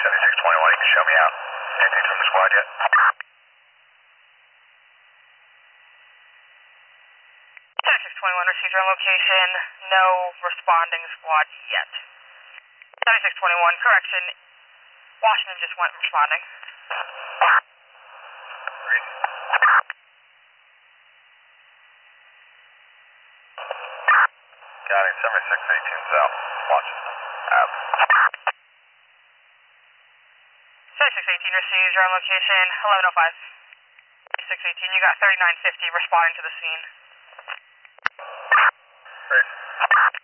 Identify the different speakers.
Speaker 1: 7621, you can show me out. Anything from the squad yet?
Speaker 2: 7621 received your location. No responding squad yet. 7621, correction. Washington just went responding.
Speaker 1: Got it, 7618 South, Washington.
Speaker 2: 7618 received your location. 1105. 7618, you got 3950 responding to the scene.
Speaker 1: Great.